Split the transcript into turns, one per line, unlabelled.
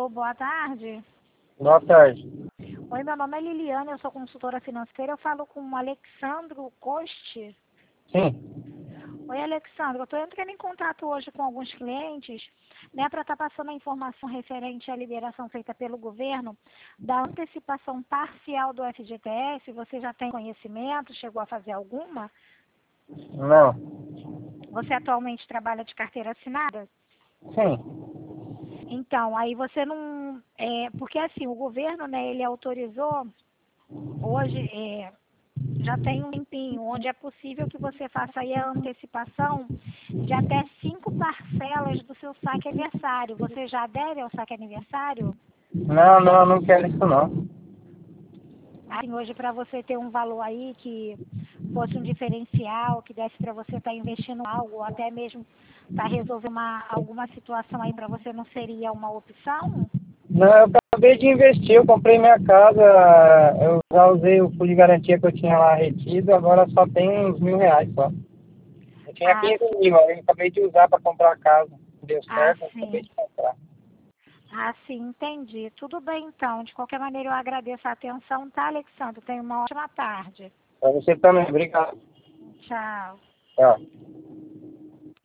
Alô, boa tarde.
Boa tarde.
Oi, meu nome é Liliana, eu sou consultora financeira. Eu falo com o Alexandro Coste.
Sim.
Oi, Alexandro, eu estou entrando em contato hoje com alguns clientes, né, para estar passando a informação referente à liberação feita pelo governo da antecipação parcial do FGTS. Você já tem conhecimento? Chegou a fazer alguma?
Não.
Você atualmente trabalha de carteira assinada?
Sim.
Então, aí você não... porque assim, o governo, né, ele autorizou, hoje, já tem um tempinho, onde é possível que você faça aí a antecipação de até 5 parcelas do seu saque aniversário. Você já adere ao saque aniversário?
Não quero isso não.
Assim, hoje para você ter um valor aí que fosse um diferencial, que desse para você estar investindo em algo, ou até mesmo para resolver alguma situação aí para você, não seria uma opção?
Não, eu acabei de investir, eu comprei minha casa, eu já usei o fundo de garantia que eu tinha lá retido, agora só tem uns R$ 1.000 só. Eu tinha
Ah,
15 mil, eu acabei de usar para comprar a casa. Deu
ah,
certo, eu acabei
sim.
de comprar.
Ah, sim, entendi. Tudo bem, então. De qualquer maneira, eu agradeço a atenção, tá, Alexandre? Tenha uma ótima tarde.
Para você também, obrigado.
Tchau.
Tchau.